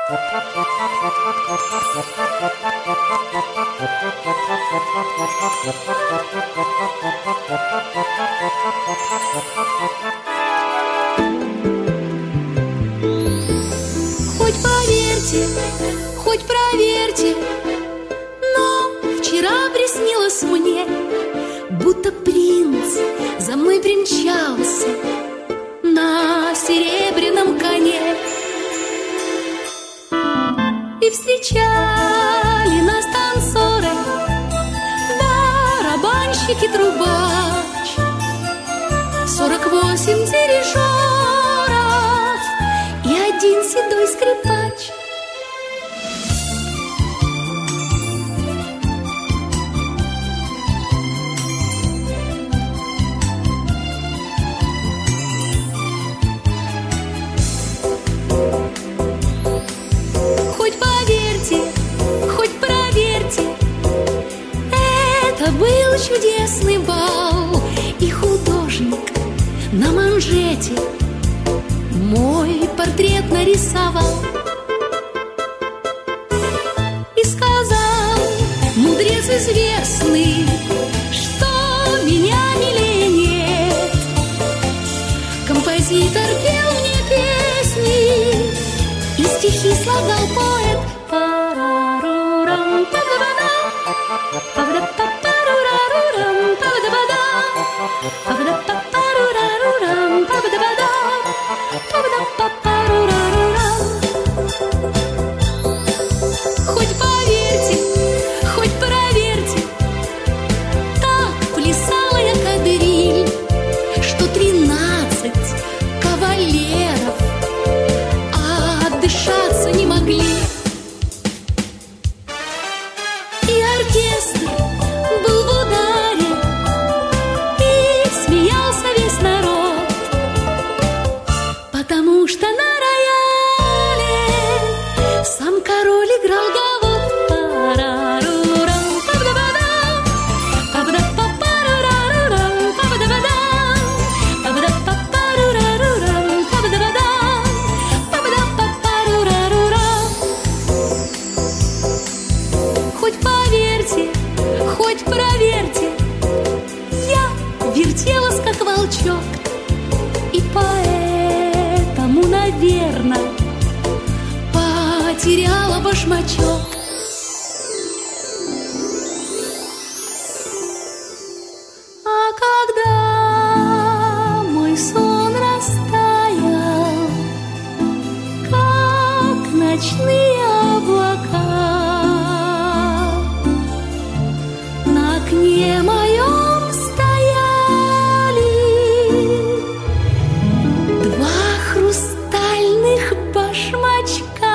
Хоть поверьте, хоть проверьте, но вчера приснилось мне, будто принц за мной примчался на серебряном коне. И встречали нас танцоры, барабанщик и трубач, 48 дирижеров и один седой скрипач. Хоть поверьте, хоть проверьте, это был чудесный бал, и художник на манжете мой портрет нарисовал и сказал, мудрец известный, что меня милее нет. Композитор пел мне песни, и стихи слагал поэт. Парарурам, па-да-ба-да, па-да-па-парурарурам, па-да-ба-да, па-да-па-парурарурам, па-да-ба-да, па-да-па-парурарурам. Хоть поверьте, хоть проверьте, так плясала я кадриль, что 13 кавалеров отдышаться не могли. И оркестр был в ударе, и смеялся весь народ, потому что на рояле сам король играл гавот. Парарурам, па-да-ба-дам, па-да-па-парурарурам, па-да-ба-дам, па-да-па-парурарурам, па-да-ба-дам, па-да-па-парурарурам. Хоть поверьте, хоть проверьте, я вертелась, как волчок, и поэтому, наверное, потеряла башмачок. А когда мой сон растаял, как ночные облака, на окне моем стояли два хрустальных башмачка.